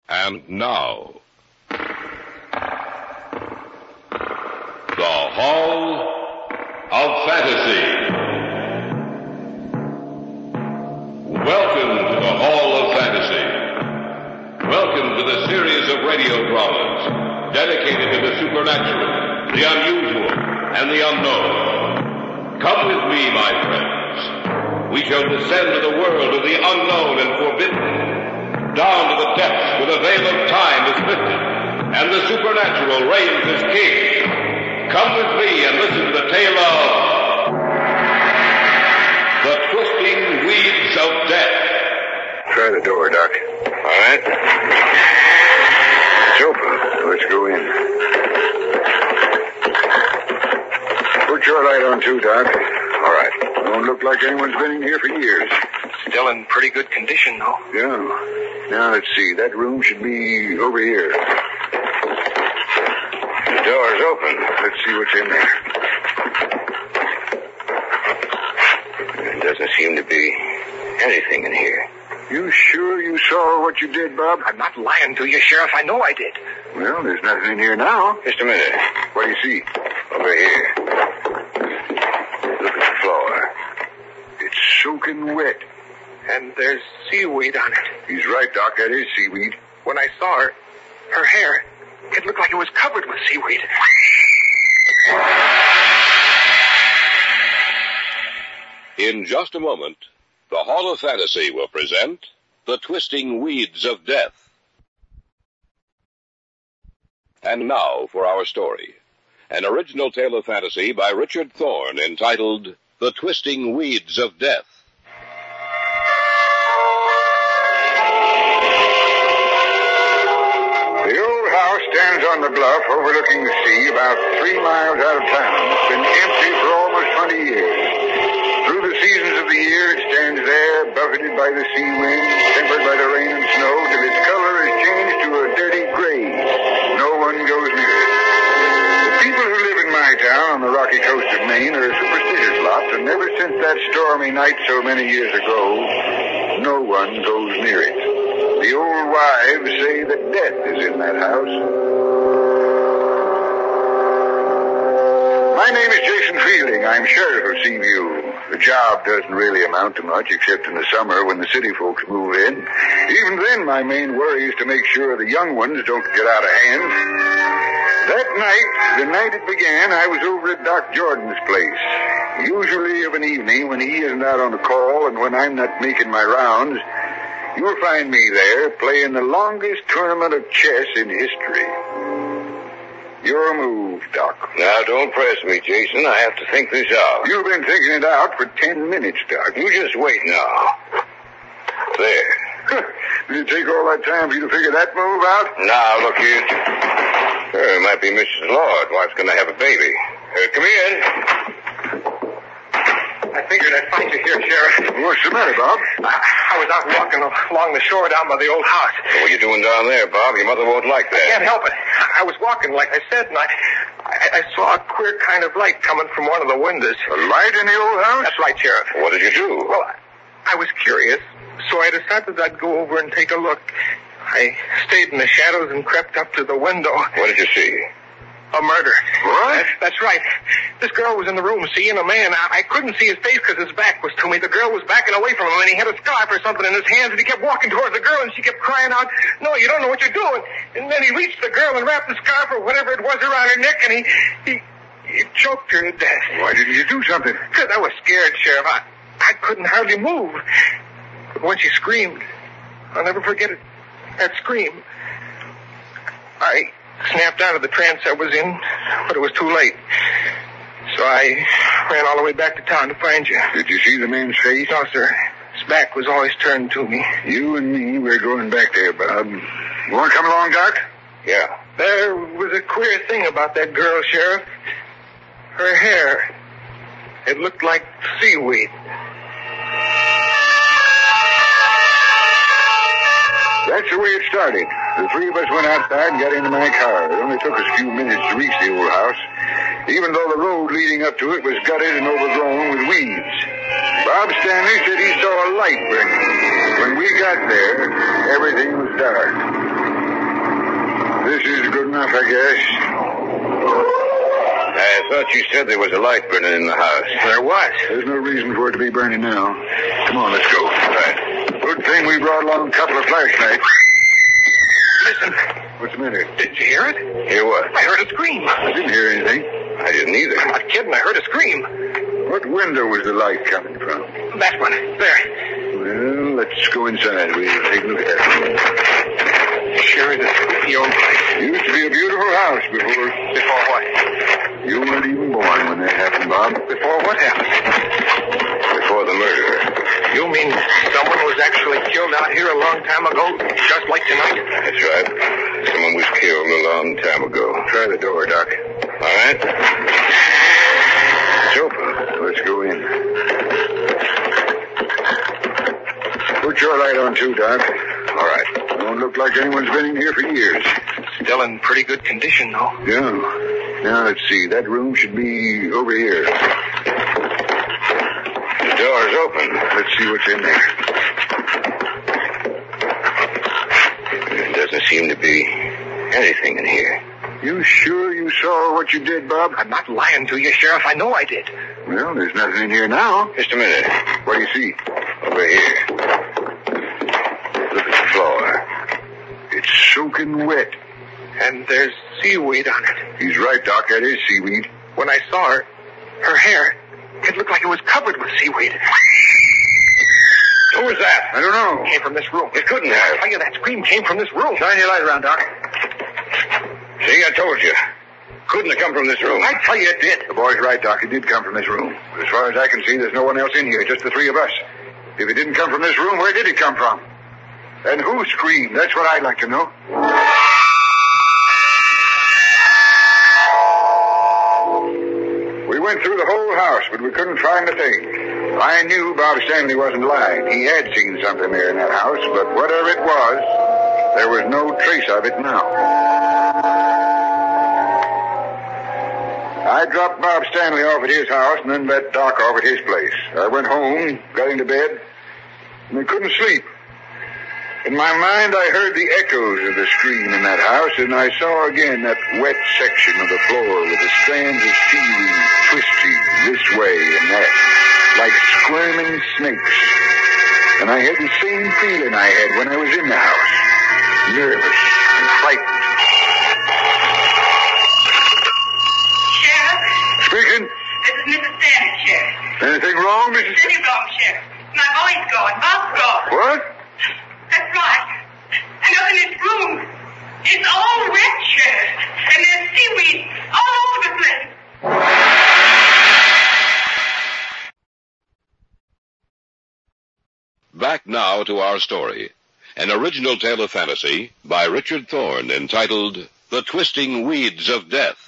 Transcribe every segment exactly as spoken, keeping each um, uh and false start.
And now, the Hall of Fantasy. Welcome to the Hall of Fantasy. Welcome to the series of radio dramas dedicated to the supernatural, the unusual, and the unknown. Come with me, my friends. We shall descend to the world of the unknown and forbidden. Down to the depths where the veil of time is lifted, and the supernatural reigns as king. Come with me and listen to the tale of The Twisting Weeds of Death. Try the door, Doc. All right. It's open. Let's go in. Put your light on, too, Doc. All right. Don't look like anyone's been in here for years. Still in pretty good condition, though. Yeah. Now, let's see. That room should be over here. The door's open. Let's see what's in there. There doesn't seem to be anything in here. You sure you saw what you did, Bob? I'm not lying to you, Sheriff. I know I did. Well, there's nothing in here now. Just a minute. What do you see? Over here. Look at the floor. It's soaking wet. And there's seaweed on it. He's right, Doc. That is seaweed. When I saw her, her hair, it looked like it was covered with seaweed. In just a moment, the Hall of Fantasy will present The Twisting Weeds of Death. And now for our story. An original tale of fantasy by Richard Thorne entitled The Twisting Weeds of Death. The old house stands on the bluff overlooking the sea about three miles out of town. It's been empty for almost twenty years. Through the seasons of the year, it stands there, buffeted by the sea winds, tempered by the rain and snow, till its color is changed to a dirty gray. No one goes near it. The people who live in my town on the rocky coast of Maine are a superstitious lot, and ever since that stormy night so many years ago, no one goes near it. The old wives say that death is in that house. My name is Jason Fielding. I'm sheriff of Seaview. The job doesn't really amount to much, except in the summer when the city folks move in. Even then, my main worry is to make sure the young ones don't get out of hand. That night, the night it began, I was over at Doc Jordan's place. Usually of an evening when he isn't out on the call and when I'm not making my rounds, you'll find me there playing the longest tournament of chess in history. Your move, Doc. Now, don't press me, Jason. I have to think this out. You've been thinking it out for ten minutes, Doc. You just wait now. There. Did it take all that time for you to figure that move out? Now, look here. Sure, it might be Missus Lord. Wife's going to have a baby. Uh, come in. I figured I'd find you here, Sheriff. What's the matter, Bob? I, I was out walking along the shore down by the old house. What are you doing down there, Bob? Your mother won't like that. I can't help it. I was walking, like I said, and I, I, I saw a queer kind of light coming from one of the windows. A light in the old house? That's right, Sheriff. What did you do? Well, I, I was curious, so I decided I'd go over and take a look. I stayed in the shadows and crept up to the window. What did you see? A murder. What? That's, that's right. This girl was in the room seeing a man. I, I couldn't see his face because his back was to me. The girl was backing away from him, and he had a scarf or something in his hands, and he kept walking towards the girl, and she kept crying out, "No, you don't know what you're doing." And then he reached the girl and wrapped the scarf or whatever it was around her neck, and he, he, he choked her to death. Why didn't you do something? Because I was scared, Sheriff. I, I couldn't hardly move. But when she screamed, I'll never forget it. That scream. I snapped out of the trance I was in, but it was too late. So I ran all the way back to town to find you. Did you see the man's face? No, sir. His back was always turned to me. You and me, we're going back there, Bob. You want to come along, Doc? Yeah. There was a queer thing about that girl, Sheriff. Her hair. It looked like seaweed. That's the way it started. The three of us went outside and got into my car. It only took us a few minutes to reach the old house, even though the road leading up to it was gutted and overgrown with weeds. Bob Stanley said he saw a light burning. When we got there, everything was dark. enough, I guess. I thought you said there was a light burning in the house. There was. There's no reason for it to be burning now. Come on, let's go. Right. Good thing we brought along a couple of flashlights. Listen. What's the matter? Did you hear it? Hear what? I heard a scream. I didn't hear anything. I didn't either. I'm not kidding. I heard a scream. What window was the light coming from? That one. There. Well, let's go inside. We'll take a look at that. Sure is a spooky old place. Used to be a beautiful house before. Before what? You weren't even born when that happened, Bob. Before what happened? Before the murder. You mean someone was actually killed out here a long time ago, just like tonight? That's right. Someone was killed a long time ago. Try the door, Doc. All right. It's open. Let's go in. Put your light on, too, Doc. All right. Don't look like anyone's been in here for years. Still in pretty good condition, though. Yeah. Now, let's see. That room should be over here. The door's open. Let's see what's in there. There doesn't seem to be anything in here. You sure you saw what you did, Bob? I'm not lying to you, Sheriff. I know I did. Well, there's nothing in here now. Just a minute. What do you see? Over here. Look at the floor. It's soaking wet. And there's seaweed on it. He's right, Doc. That is seaweed. When I saw her, her hair, it looked like it was covered with seaweed. Who was that? I don't know. It came from this room. It couldn't I have. tell you, that scream came from this room. Shine your light around, Doc. See, I told you. Couldn't have come from this room. I tell you, it did. The boy's right, Doc. It did come from this room. But as far as I can see, there's no one else in here, just the three of us. If it didn't come from this room, where did it come from? And who screamed? That's what I'd like to know. We went through the whole house, but we couldn't find a thing. I knew Bob Stanley wasn't lying. He had seen something there in that house, but whatever it was, there was no trace of it now. I dropped Bob Stanley off at his house and then let Doc off at his place. I went home, got into bed, and I couldn't sleep. In my mind, I heard the echoes of the scream in that house, and I saw again that wet section of the floor with the strands of seaweed twisting this way and that, like squirming snakes. And I had the same feeling I had when I was in the house, nervous and frightened. Sheriff? Speaking. This is Missus Stanley, Sheriff. Anything wrong, Missus Cindy gone, Sheriff. My boy's gone. Bob's gone. What? That's right. And up in this room, it's all wet, Sheriff. And there's seaweed all over the place. Back now to our story. An original tale of fantasy by Richard Thorne entitled The Twisting Weeds of Death.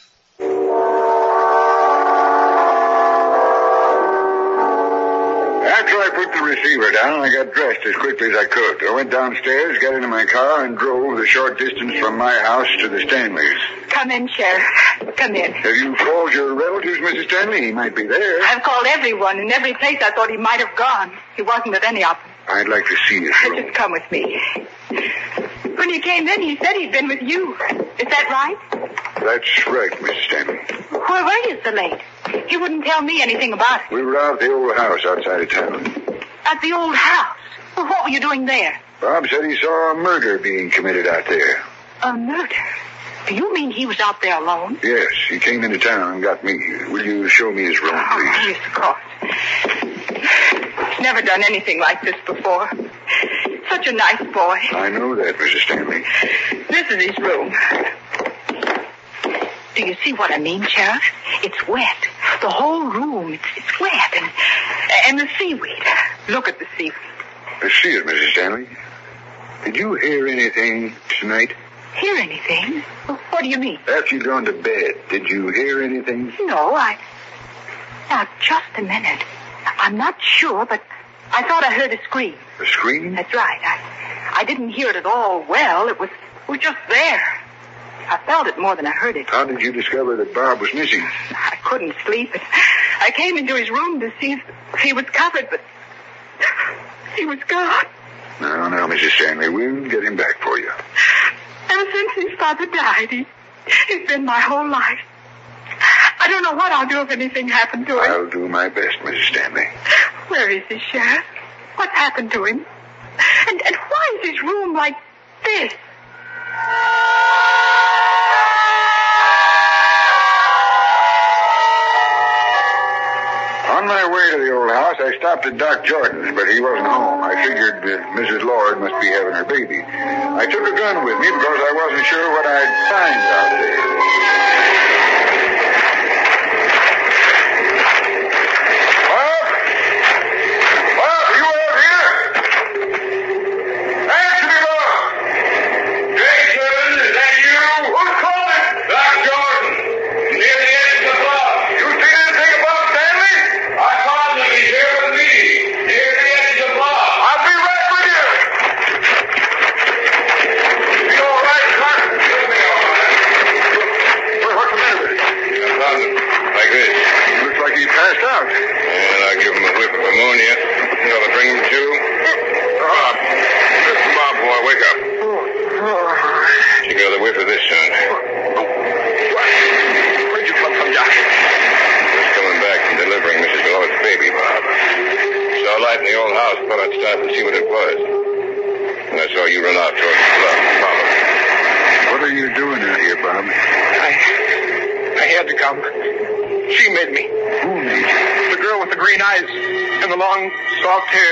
After I put the receiver down, I got dressed as quickly as I could. I went downstairs, got into my car, and drove the short distance from my house to the Stanleys. Come in, Sheriff. Come in. Have you called your relatives, Missus Stanley? He might be there. I've called everyone. In every place I thought he might have gone. He wasn't at any of them. I'd like to see his room. Just come with me. When he came in, he said he'd been with you. Is that right? That's right, Missus Stanley. Where were you so late? He wouldn't tell me anything about it. We were out at the old house outside of town. At the old house? Well, what were you doing there? Bob said he saw a murder being committed out there. A murder? Do you mean he was out there alone? Yes, he came into town and got me. Will you show me his room, Oh, please? yes, of course. Never done anything like this before. Such a nice boy. I know that, Missus Stanley. This is his room. Do you see what I mean, Sheriff? It's wet. The whole room, it's, it's wet. And, and the seaweed. Look at the seaweed. I see it, Missus Stanley. Did you hear anything tonight? Hear anything? What do you mean? After you'd gone to bed, did you hear anything? No, I... Now, just a minute. I'm not sure, but I thought I heard a scream. A scream? That's right. I, I didn't hear it at all well. It was, it was just there. I felt it more than I heard it. How did you discover that Bob was missing? I couldn't sleep. I came into his room to see if he was covered, but he was gone. No, no, Missus Stanley, we'll get him back for you. Ever since his father died, he, He's been my whole life. I don't know what I'll do if anything happened to him. I'll do my best, Missus Stanley. Where is he, Sheriff? What's happened to him? And, and why is his room like this? On my way to the old house, I stopped at Doc Jordan's, but he wasn't home. I figured that Missus Lord must be having her baby. I took a gun with me because I wasn't sure what I'd find out there. Bob? Bob, are you out here? Answer me, Bob! Jason, is that you? Who's calling? Doc Jordan, near the edge of the bluff. You seen anything about Stanley? I found him. He's here with me, near the edge of the bluff. I'll be right with you. You all right, Doc? He'll be all right. Well, what's the matter with him? I found him like this. Looks like he passed out. And I give him a whiff of ammonia. Shall I bring him to? Bob. Listen, Bob, boy, wake up. You got a whiff of this, son. Where'd you come from, Doc? Just coming back from delivering Missus Lord's baby, Bob. Saw a light in the old house. Thought I'd stop and see what it was. And I saw you run out towards the bluff and follow. What are you doing out here, Bob? I... I had to come. She made me. Who made you? The girl with the green eyes and the long, soft hair.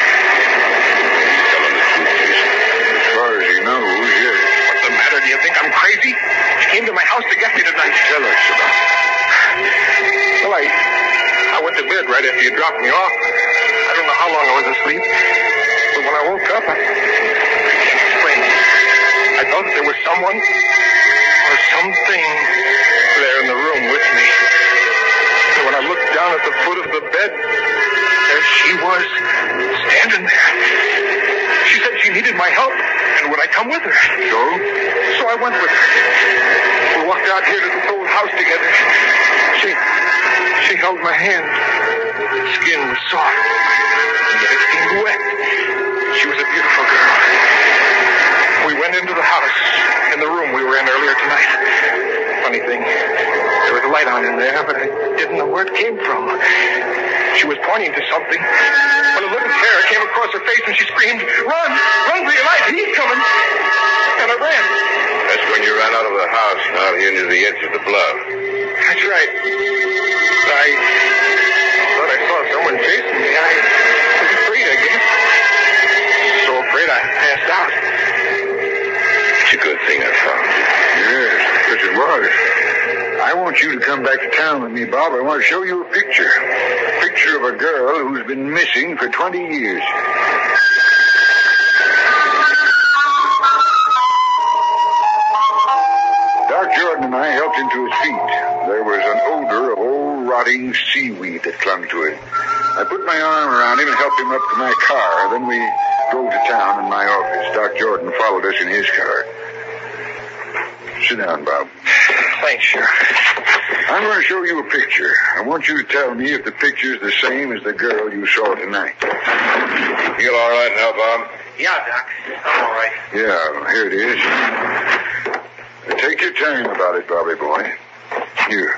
As far as he knows, yes. What's the matter? Do you think I'm crazy? She came to my house to get me tonight. Tell us about it. Well, I... I went to bed right after you dropped me off. I don't know how long I was asleep. But when I woke up, I... I can't explain it. I thought there was someone or something there in the room with me. And when I looked down at the foot of the bed, there she was, standing there. She said she needed my help, and would I come with her? So? So I went with her. We walked out here to this old house together. She, she held my hand. The skin was soft, and yet it seemed wet. She was a beautiful girl. We went into the house, in the room we were in earlier tonight. Funny thing, there was a light on in there, but I didn't know where it came from. She was pointing to something. When a look of terror came across her face and she screamed, "Run! Run for your life! He's coming!" And I ran. That's when you ran out of the house and out here into the edge of the bluff. That's right. I thought I saw someone chasing me. I was afraid, I guess. So afraid I passed out. It's a good thing I found you. Yes, yes it was. I want you to come back to town with me, Bob. I want to show you a picture. A picture of a girl who's been missing for twenty years. Doc Jordan and I helped him to his feet. There was an odor of old rotting seaweed that clung to him. I put my arm around him and helped him up to my car. Then we drove to town in my office. Doc Jordan followed us in his car. Sit down, Bob. Thanks, Sheriff. I'm going to show you a picture. I want you to tell me if the picture's the same as the girl you saw tonight. You feel all right now, Bob? Yeah, Doc. I'm all right. Yeah, here it is. Now, take your time about it, Bobby boy. Here.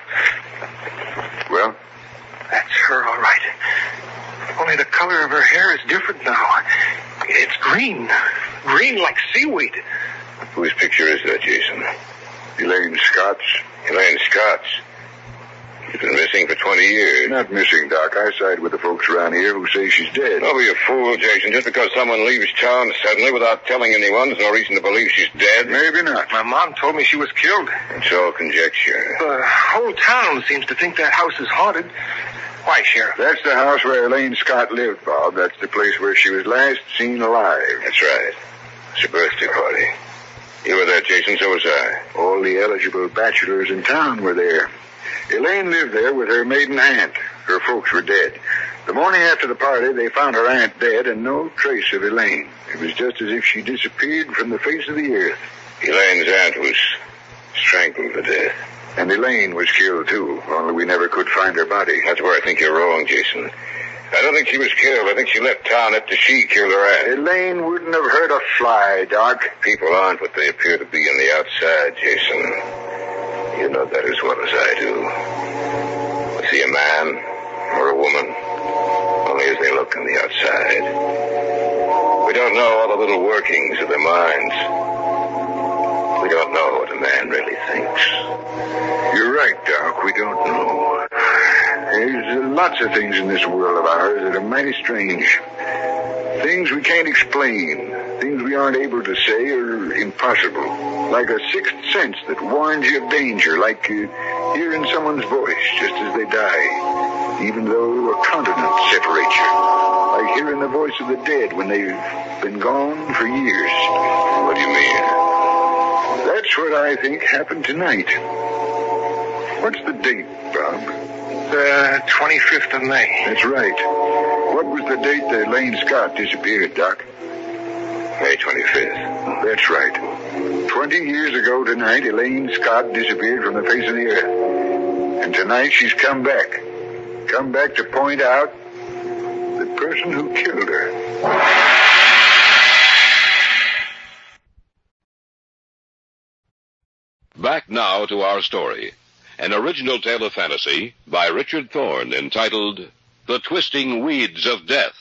Well? That's her, all right. Only the color of her hair is different now. It's green. Green like seaweed. Whose picture is that, Jason? Elaine Scott's. Elaine Scott's. She's been missing for twenty years. Not missing, Doc. I side with the folks around here who say she's dead. Don't be a fool, Jason. Just because someone leaves town suddenly without telling anyone, there's no reason to believe she's dead. Maybe not. My mom told me she was killed. It's all conjecture. The whole town seems to think that house is haunted. Why, Sheriff? That's the house where Elaine Scott lived, Bob. That's the place where she was last seen alive. That's right. It's a birthday party. You were there, Jason, so was I. All the eligible bachelors in town were there. Elaine lived there with her maiden aunt. Her folks were dead. The morning after the party, they found her aunt dead and no trace of Elaine. It was just as if she disappeared from the face of the earth. Elaine's aunt was strangled to death. And Elaine was killed, too, only we never could find her body. That's where I think you're wrong, Jason. I don't think she was killed. I think she left town after she killed her aunt. Elaine wouldn't have hurt a fly, Doc. People aren't what they appear to be on the outside, Jason. You know that as well as I do. I see a man or a woman only as they look on the outside. We don't know all the little workings of their minds. We don't know what a man really thinks. You're right, Doc. We don't know. There's uh, lots of things in this world of ours that are mighty strange. Things we can't explain. Things we aren't able to say are impossible. Like a sixth sense that warns you of danger. Like uh, hearing someone's voice just as they die. Even though a continent separates you. Like hearing the voice of the dead when they've been gone for years. What do you mean? That's what I think happened tonight. What's the date, Bob? The twenty-fifth of May. That's right. What was the date that Elaine Scott disappeared, Doc? May twenty-fifth. That's right. Twenty years ago tonight, Elaine Scott disappeared from the face of the earth. And tonight she's come back. Come back to point out the person who killed her. Back now to our story. An original tale of fantasy by Richard Thorne entitled The Twisting Weeds of Death.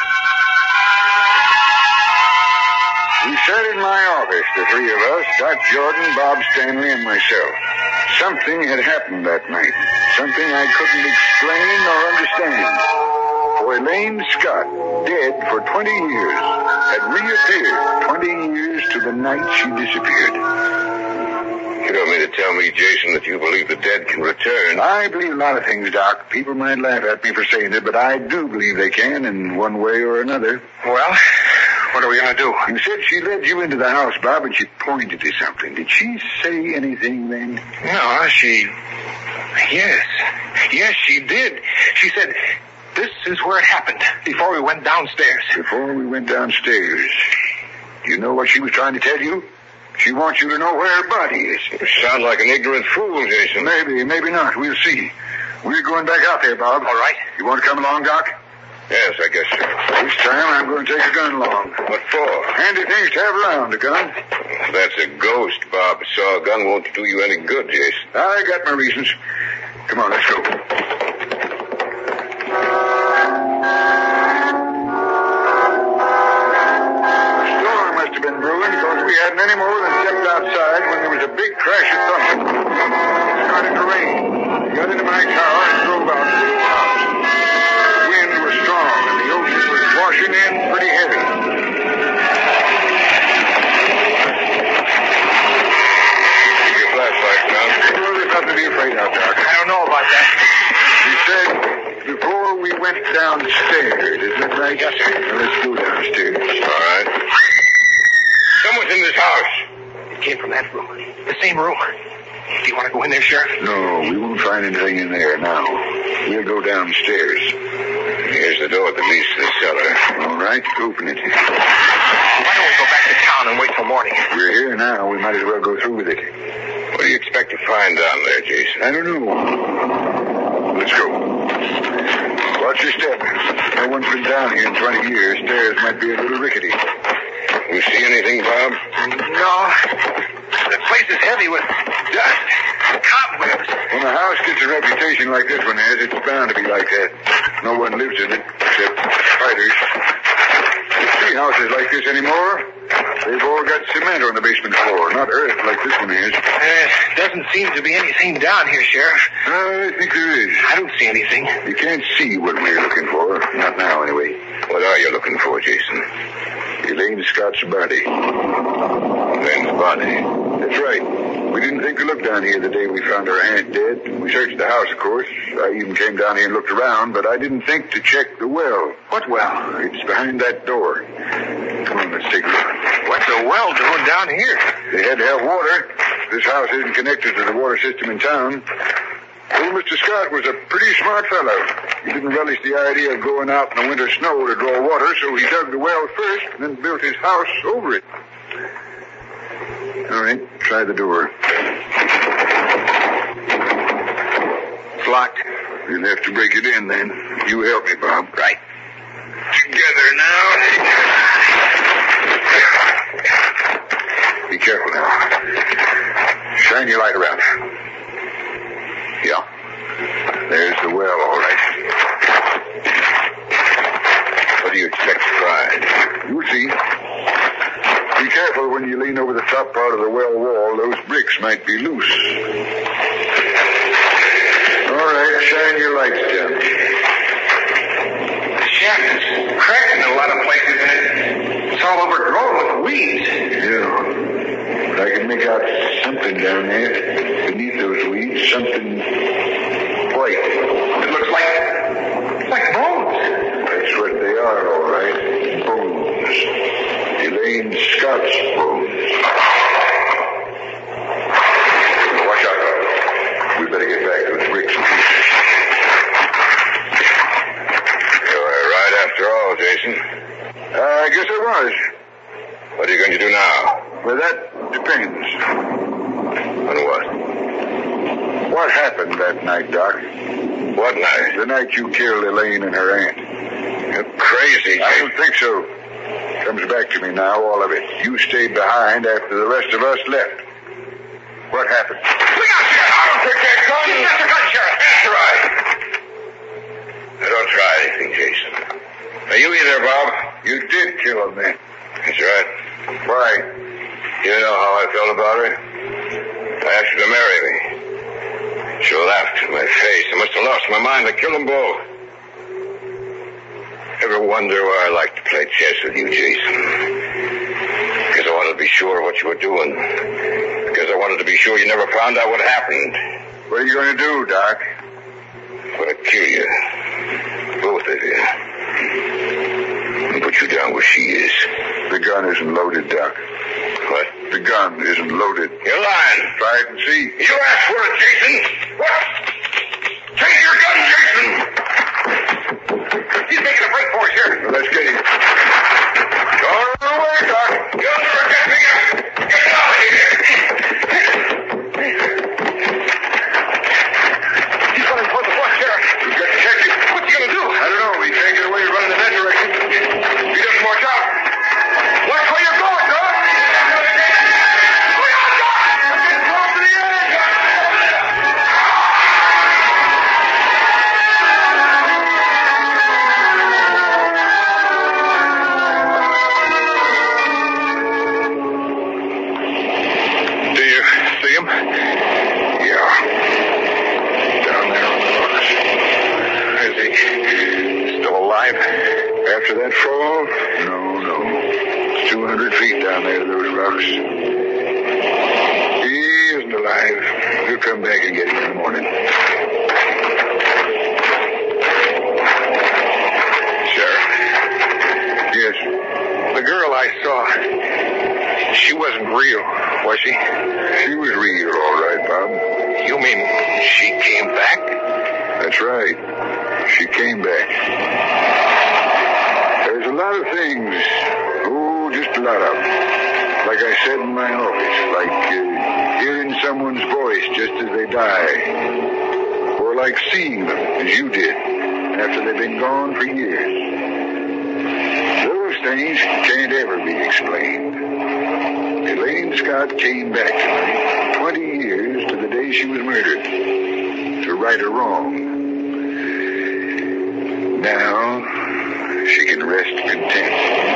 We sat in my office, the three of us, Doc Jordan, Bob Stanley, and myself. Something had happened that night. Something I couldn't explain or understand. For Elaine Scott, dead for twenty years, had reappeared twenty years to the night she disappeared. You don't mean to tell me, Jason, that you believe the dead can return? I believe a lot of things, Doc. People might laugh at me for saying it, but I do believe they can in one way or another. Well, what are we going to do? You said she led you into the house, Bob, and she pointed to something. Did she say anything then? No, she... Yes. Yes, she did. She said, this is where it happened, before we went downstairs. Before we went downstairs. Do you know what she was trying to tell you? She wants you to know where her body is. You sound like an ignorant fool, Jason. Maybe, maybe not. We'll see. We're going back out there, Bob. All right. You want to come along, Doc? Yes, I guess so. This time I'm going to take a gun along. What for? Handy things to have around, a gun. That's a ghost, Bob. So a gun won't do you any good, Jason. I got my reasons. Come on, let's go. We hadn't any more than stepped outside when there was a big crash of thunder. It started to rain. I got into my car and drove out to the house. The wind was strong and the ocean was washing in pretty heavy. Keep your flashlight, Tom. Well, there's nothing to be afraid of, Doc. I don't know about that. She said before we went downstairs, isn't it right? Yes, sir. Well, let's go downstairs. All right. Someone's in this house. It came from that room. The same room. Do you want to go in there, Sheriff? No, we won't find anything in there now. We'll go downstairs. Here's the door that leads to the cellar. All right, open it. Why don't we go back to town and wait till morning? We're here now. We might as well go through with it. What do you expect to find down there, Jason? I don't know. Let's go. Watch your step. No one's been down here in twenty years. Stairs might be a little rickety. You see anything, Bob? No. The place is heavy with dust, cobwebs. When a house gets a reputation like this one has, it's bound to be like that. No one lives in it except fighters. You see houses like this anymore? They've all got cement on the basement floor, not earth like this one is. There doesn't seem to be anything down here, Sheriff. I think there is. I don't see anything. You can't see what we're looking for. Not now, anyway. What are you looking for, Jason? Elaine Scott's body. Elaine's body. That's right. We didn't think to look down here the day we found her aunt dead. We searched the house, of course. I even came down here and looked around, but I didn't think to check the well. What well? It's behind that door. Come on, let's take a look. What's a well doing down here? They had to have water. This house isn't connected to the water system in town. Old Mister Scott was a pretty smart fellow. He didn't relish the idea of going out in the winter snow to draw water, so he dug the well first and then built his house over it. All right, try the door. it's locked. You'll have to break it in, then. You help me, Bob. Right. Together now. Be careful now. Shine your light around. Yeah. There's the well, all right. What do you expect to find? You'll see. Be careful when you lean over the top part of the well wall. Those bricks might be loose. All right, shine your lights down. The shaft is cracked in a lot of places, and it's all overgrown with weeds. Yeah. But I can make out something down there. Beneath those weeds, something white. It looks like, like bones. That's what they are, all right. Bones. Elaine Scott's bones. Watch out. We better get back to those bricks and pieces. You were right after all, Jason. Uh, I guess I was. What are you going to do now? Well, that depends. On what? What happened that night, Doc? What night? The night you killed Elaine and her aunt. You're crazy, Jason. I don't think so. Comes back to me now, all of it. You stayed behind after the rest of us left. What happened? Look out, Sheriff! I don't take that gun! Get the gun, Sheriff! That's right. Now, don't try anything, Jason. Now, you either, Bob. You did kill him, man. That's right. Why? You know how I felt about her? I asked her to marry me. She laughed in my face. I must have lost my mind. I killed them both. Ever wonder why I like to play chess with you, Jason? Because I wanted to be sure of what you were doing. Because I wanted to be sure you never found out what happened. What are you going to do, Doc? I'm going to kill you. Both of you. And put you down where she is. The gun isn't loaded, Doc. What? The gun isn't loaded. You're lying. Try it and see. You asked for it, Jason. What? Take your gun, Jason! He's making a break for us here. Well, let's get him. Go away, Doc. You'll never get me up. Get out of here. He's running toward the bus, Sheriff. We've got to catch him. What's he going to do? I don't know. He can't get away running in that direction. He doesn't watch out. Watch where you're going, Doc. Look out, Doc. I'm getting close to the edge. Do you see him? Yeah. Down there on the rocks. Is he still alive? After that fall? No, no. It's two hundred feet down there to those rocks. He isn't alive. We'll come back and get him in the morning. Sheriff, Yes. the girl I saw, she wasn't real, was she? She was real, all right, Bob. You mean she came back? That's right. She came back. There's a lot of things. Oh, just a lot of them. Like I said in my office, like uh, hearing someone's voice just as they die. Or like seeing them, as you did, after they've been gone for years. Those things can't ever be explained. Elaine Scott came back tonight, twenty years to the day she was murdered, to right a wrong. Now, she can rest content.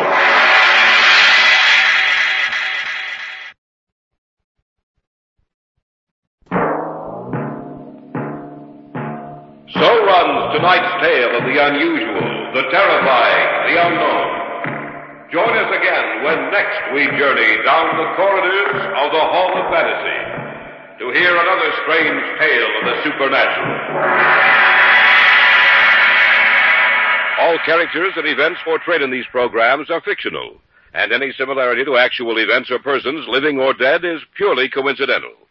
So runs tonight's tale of the unusual, the terrifying, the unknown. Join us again when next we journey down the corridors of the Hall of Fantasy to hear another strange tale of the supernatural. All characters and events portrayed in these programs are fictional, and any similarity to actual events or persons, living or dead, is purely coincidental.